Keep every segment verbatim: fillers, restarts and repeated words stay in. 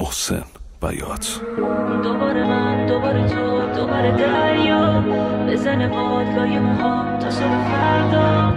محسن بیات. دوباره من دوباره تو دوباره دریا بزنه باد لای موها تا صبح فردا.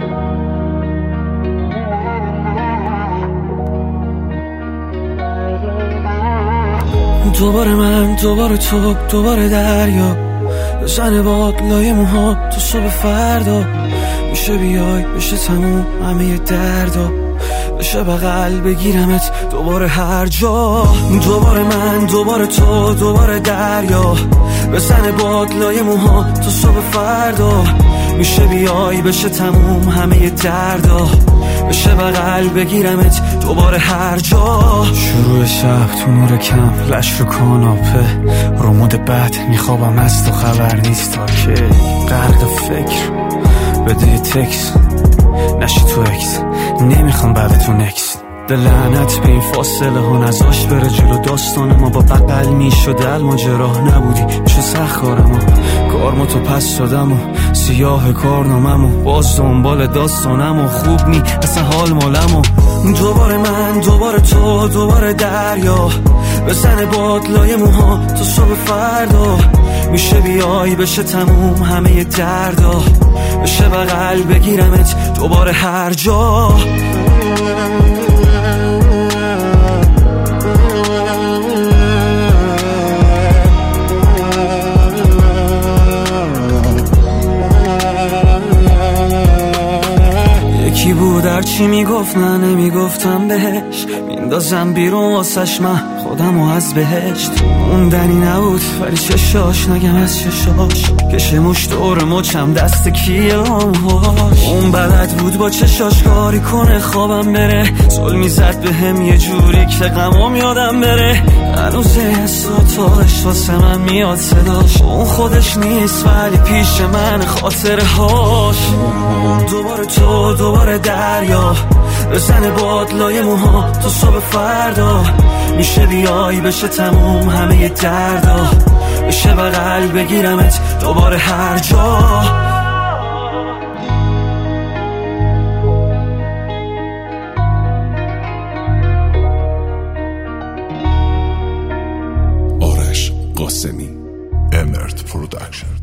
دوباره من دوباره تو دوباره دریا بزنه باد لای موها تا صبح فردا. میشه بیای بشه تموم همه دردا، بشه بغل بگیرمت دوباره هر جا. دوباره من دوباره تو دوباره دریا بزنه باد لای موها تا صبح فردا. میشه بیای بشه تموم همه دردا، بشه بغل بگیرمت دوباره هر جا. شروع شب تو نور کم لش رو کاناپه، رمود بد میخوابم از تو خبر نیست تا که غرق فکر بده یه تکس نشی تو اکس، نمیخوام بعد تو نکس. ده لعنت به این فاصله ها نزاش بره جلو. داستان ما با بقل میشد الماجرا نبودی میشه سخارم و کارما تو پس شدم و سیاه کارنامم و باز دنبال داستانم و خوب نی اصلا حال مالم و دوباره من دوباره تو دوباره دریا بزنه باد لای موها تا صبح فردا. میشه بیای بشه تموم همه دردا، بشه بغل بگیرمت دوباره هر جا. یکی بود هرچی میگفت نه نمیگفتم بهش، میندازم بیرون واسش من خودمو از بهشت. موندنی نبود ولی چشاش نگم از چشاش، کشه مش دور مچم دست کیه آنهاش. اون بلد بود با چشاش کاری کنه خوابم بره، ظلمی زد به هم یه جوری که غمام یادم بره. هنوز از اتاقش واسه من میاد صداش، اون خودش نیست ولی پیش من خاطره هاش. دوباره تو دوباره دریا بزنه باد لای موها تا صبح فردا. میشه بیای بشه تموم همه دردا، بشه بغل بگیرمت دوباره هر جا. آرش قاسمی، امرت پرودکشن.